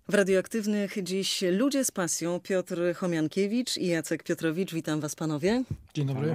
W Radioaktywnych dziś ludzie z pasją. Piotr Chomiankiewicz i Jacek Piotrowicz. Witam was, panowie. Dzień dobry.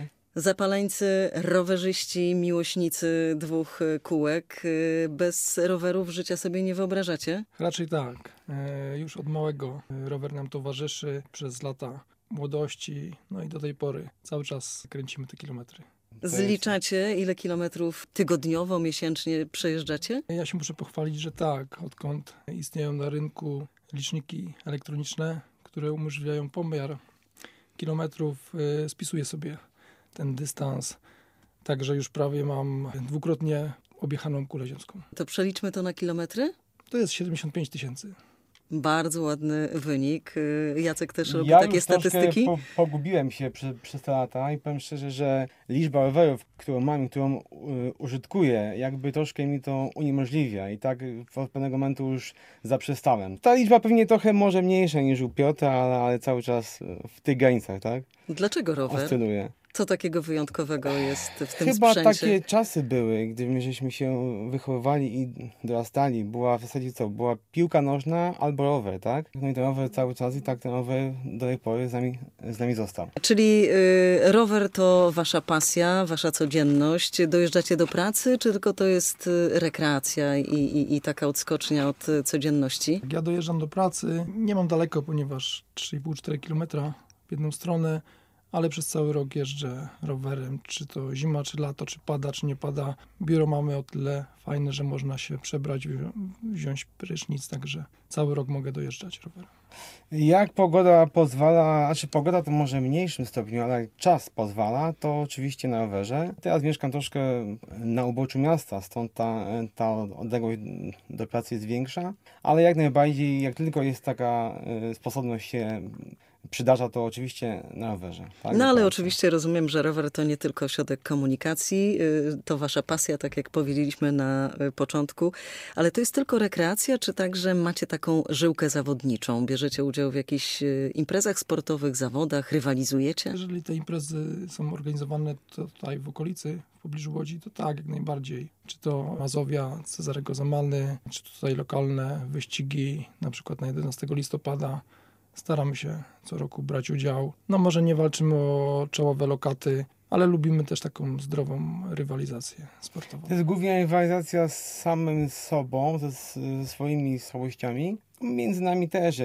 Zapaleńcy, rowerzyści, miłośnicy dwóch kółek. Bez rowerów życia sobie nie wyobrażacie? Raczej tak. Już od małego rower nam towarzyszy przez lata młodości, no i do tej pory cały czas kręcimy te kilometry. Zliczacie, ile kilometrów tygodniowo, miesięcznie przejeżdżacie? Ja się muszę pochwalić, że tak. Odkąd istnieją na rynku liczniki elektroniczne, które umożliwiają pomiar kilometrów, spisuję sobie ten dystans. Także już prawie mam dwukrotnie objechaną kulę ziemską. To przeliczmy to na kilometry? To jest 75 000. Bardzo ładny wynik. Jacek też robi Ja takie już statystyki? Pogubiłem się przez te lata i powiem szczerze, że liczba rowerów, którą mam i którą użytkuję, jakby troszkę mi to uniemożliwia i tak od pewnego momentu już zaprzestałem. Ta liczba pewnie trochę może mniejsza niż u Piotra, ale cały czas w tych granicach, tak? Dlaczego rower? Oscyluje. Co takiego wyjątkowego jest w tym Chyba sprzęcie? takie czasy były, gdy my żeśmy się wychowywali i dorastali. Była w zasadzie co? Była piłka nożna albo rower, tak? No i ten rower cały czas i tak ten rower do tej pory z nami został. Czyli rower to wasza pasja, wasza codzienność. Dojeżdżacie do pracy, czy tylko to jest rekreacja i taka odskocznia od codzienności? Ja dojeżdżam do pracy, nie mam daleko, ponieważ 3,5-4 km w jedną stronę, ale przez cały rok jeżdżę rowerem, czy to zima, czy lato, czy pada, czy nie pada. Biuro mamy o tyle fajne, że można się przebrać, wziąć prysznic, także cały rok mogę dojeżdżać rowerem. Jak pogoda pozwala, znaczy pogoda to może w mniejszym stopniu, ale jak czas pozwala, to oczywiście na rowerze. Teraz mieszkam troszkę na uboczu miasta, stąd ta odległość do pracy jest większa, ale jak najbardziej, jak tylko jest taka sposobność się przydarza, to oczywiście na rowerze. Tak? No ale oczywiście rozumiem, że rower to nie tylko środek komunikacji, to wasza pasja, tak jak powiedzieliśmy na początku, ale to jest tylko rekreacja, czy także macie taką żyłkę zawodniczą? Bierzecie udział w jakichś imprezach sportowych, zawodach, rywalizujecie? Jeżeli te imprezy są organizowane tutaj w okolicy, w pobliżu Łodzi, to tak, jak najbardziej. Czy to Mazowia, Cezarego Zamany, czy tutaj lokalne wyścigi, na przykład na 11 listopada. Staramy się co roku brać udział. No może nie walczymy o czołowe lokaty, ale lubimy też taką zdrową rywalizację sportową. To jest głównie rywalizacja z samym sobą, ze swoimi słabościami. Między nami też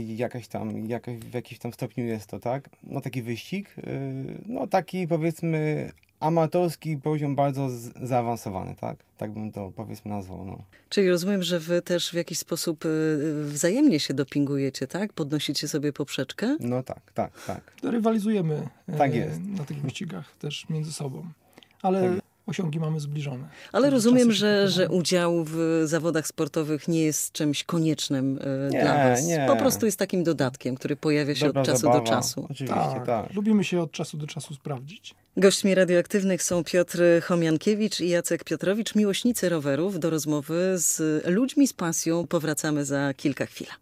w jakimś tam stopniu jest to, tak? No taki wyścig, no taki powiedzmy amatorski poziom bardzo zaawansowany, tak? Tak bym to powiedzmy nazwał, no. Czyli rozumiem, że wy też w jakiś sposób wzajemnie się dopingujecie, tak? Podnosicie sobie poprzeczkę? No tak. Rywalizujemy Tak jest. na tych wyścigach też między sobą, ale osiągi mamy zbliżone. Ale rozumiem, że udział w zawodach sportowych nie jest czymś koniecznym dla was. Nie. Po prostu jest takim dodatkiem, który pojawia się Dobra od czasu zabawa. do czasu. Oczywiście, tak. Lubimy się od czasu do czasu sprawdzić. Gośćmi Radioaktywnych są Piotr Chomiankiewicz i Jacek Piotrowicz, miłośnicy rowerów. Do rozmowy z ludźmi z pasją powracamy za kilka chwil.